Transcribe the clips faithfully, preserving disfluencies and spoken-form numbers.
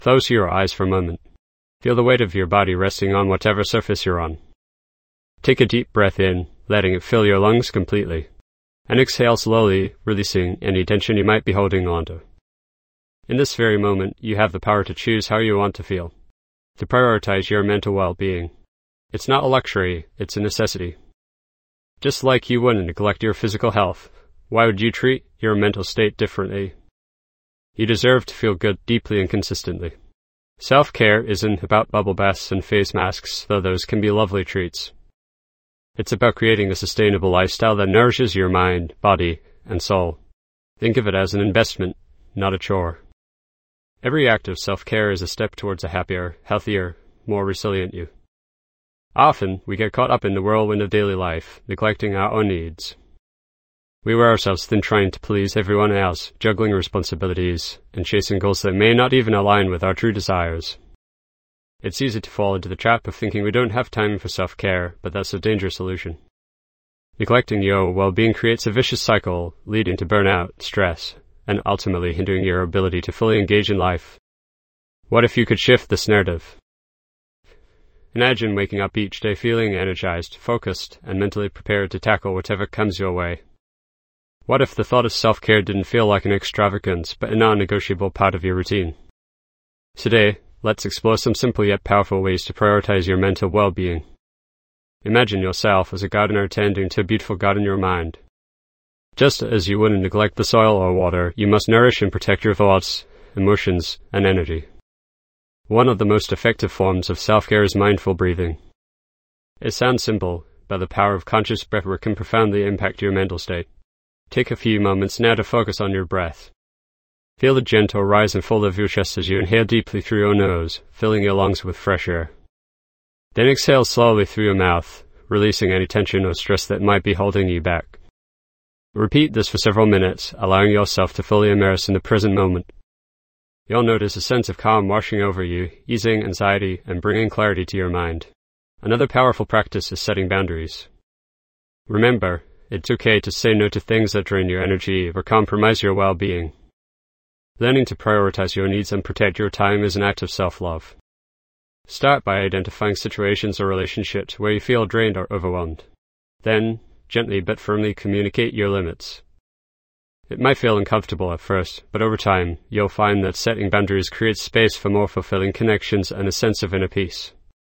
Close your eyes for a moment. Feel the weight of your body resting on whatever surface you're on. Take a deep breath in, letting it fill your lungs completely, and exhale slowly, releasing any tension you might be holding onto. In this very moment, you have the power to choose how you want to feel, to prioritize your mental well-being. It's not a luxury, it's a necessity. Just like you wouldn't neglect your physical health, why would you treat your mental state differently? You deserve to feel good deeply and consistently. Self-care isn't about bubble baths and face masks, though those can be lovely treats. It's about creating a sustainable lifestyle that nourishes your mind, body, and soul. Think of it as an investment, not a chore. Every act of self-care is a step towards a happier, healthier, more resilient you. Often, we get caught up in the whirlwind of daily life, neglecting our own needs. We wear ourselves thin trying to please everyone else, juggling responsibilities, and chasing goals that may not even align with our true desires. It's easy to fall into the trap of thinking we don't have time for self-care, but that's a dangerous illusion. Neglecting your well-being creates a vicious cycle, leading to burnout, stress, and ultimately hindering your ability to fully engage in life. What if you could shift this narrative? Imagine waking up each day feeling energized, focused, and mentally prepared to tackle whatever comes your way. What if the thought of self-care didn't feel like an extravagance, but a non-negotiable part of your routine? Today, let's explore some simple yet powerful ways to prioritize your mental well-being. Imagine yourself as a gardener tending to a beautiful garden in your mind. Just as you wouldn't neglect the soil or water, you must nourish and protect your thoughts, emotions, and energy. One of the most effective forms of self-care is mindful breathing. It sounds simple, but the power of conscious breathwork can profoundly impact your mental state. Take a few moments now to focus on your breath. Feel the gentle rise and fall of your chest as you inhale deeply through your nose, filling your lungs with fresh air. Then exhale slowly through your mouth, releasing any tension or stress that might be holding you back. Repeat this for several minutes, allowing yourself to fully immerse in the present moment. You'll notice a sense of calm washing over you, easing anxiety and bringing clarity to your mind. Another powerful practice is setting boundaries. Remember, it's okay to say no to things that drain your energy or compromise your well-being. Learning to prioritize your needs and protect your time is an act of self-love. Start by identifying situations or relationships where you feel drained or overwhelmed. Then, gently but firmly communicate your limits. It might feel uncomfortable at first, but over time, you'll find that setting boundaries creates space for more fulfilling connections and a sense of inner peace.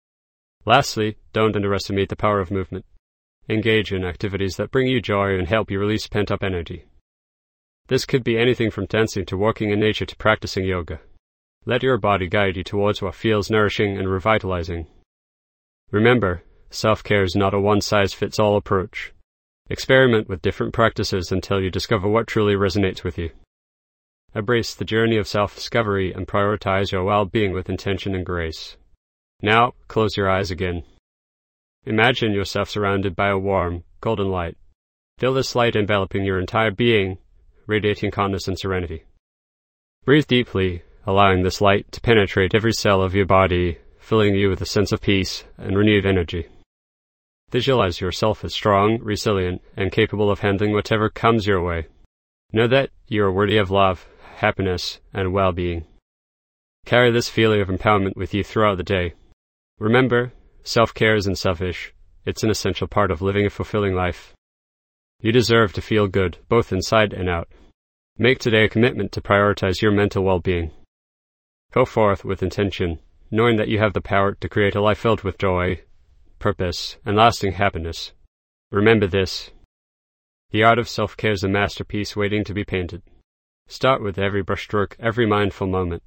Lastly, don't underestimate the power of movement. Engage in activities that bring you joy and help you release pent-up energy. This could be anything from dancing to walking in nature to practicing yoga. Let your body guide you towards what feels nourishing and revitalizing. Remember, self-care is not a one-size-fits-all approach. Experiment with different practices until you discover what truly resonates with you. Embrace the journey of self-discovery and prioritize your well-being with intention and grace. Now, close your eyes again. Imagine yourself surrounded by a warm, golden light. Feel this light enveloping your entire being, radiating calmness and serenity. Breathe deeply, allowing this light to penetrate every cell of your body, filling you with a sense of peace and renewed energy. Visualize yourself as strong, resilient, and capable of handling whatever comes your way. Know that you are worthy of love, happiness, and well-being. Carry this feeling of empowerment with you throughout the day. Remember, self-care isn't selfish. It's an essential part of living a fulfilling life. You deserve to feel good, both inside and out. Make today a commitment to prioritize your mental well-being. Go forth with intention, knowing that you have the power to create a life filled with joy, purpose, and lasting happiness. Remember this. The art of self-care is a masterpiece waiting to be painted. Start with every brushstroke, every mindful moment.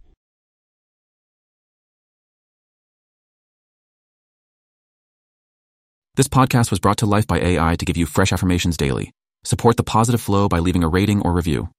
This podcast was brought to life by A I to give you fresh affirmations daily. Support the positive flow by leaving a rating or review.